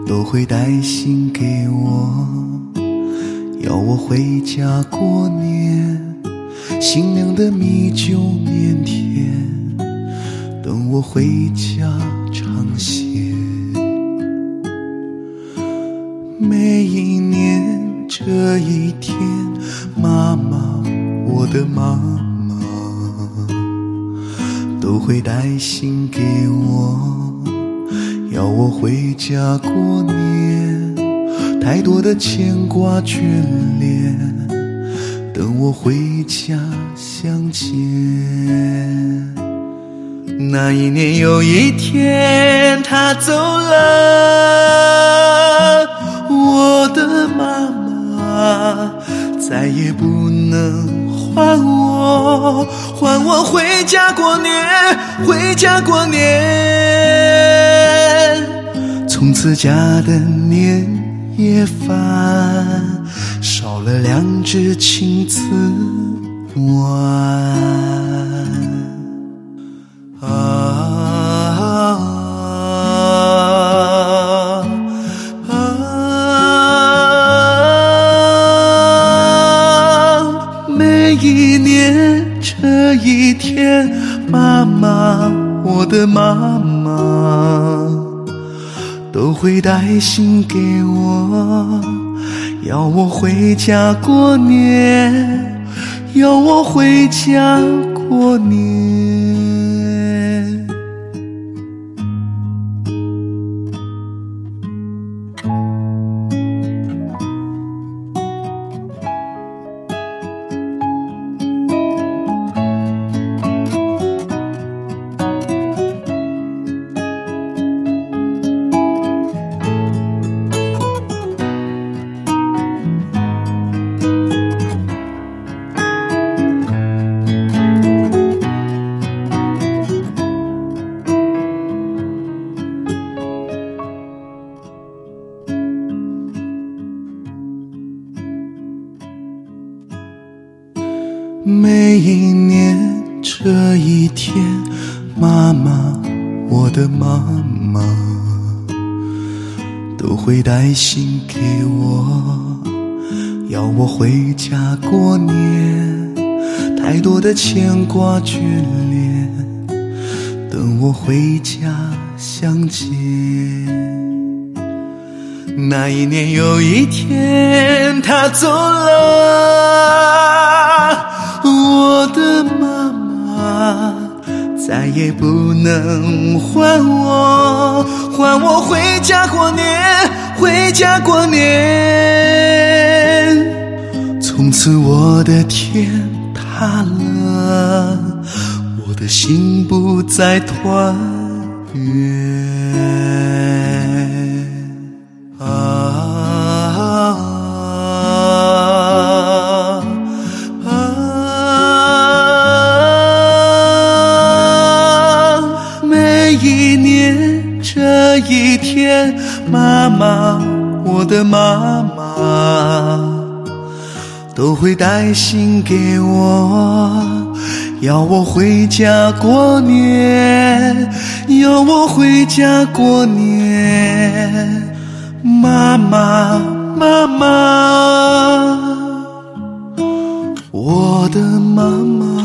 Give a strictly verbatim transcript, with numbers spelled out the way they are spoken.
都会带信给我，要我回家过年。新娘的米酒腼腆，等我回家尝鲜。每一年这一天，妈妈，我的妈妈都会带信给我，要我回家过年。太多的牵挂眷恋，等我回家相见。那一年有一天她走了，我的妈妈再也不能还我，还我回家过年，回家过年。从此家的年夜饭少了两只亲子碗。啊啊啊！每一年这一天，妈妈，我的妈妈都会带信给我，要我回家过年，要我回家过年。每一年这一天，妈妈，我的妈妈都会带信给我，要我回家过年。太多的牵挂眷恋，等我回家相见。那一年有一天她走了，我的妈妈再也不能还我，还我回家过年，回家过年。从此我的天塌了，我的心不再团圆。这一天，妈妈，我的妈妈都会带信给我，要我回家过年，要我回家过年。妈妈，妈妈，我的妈妈。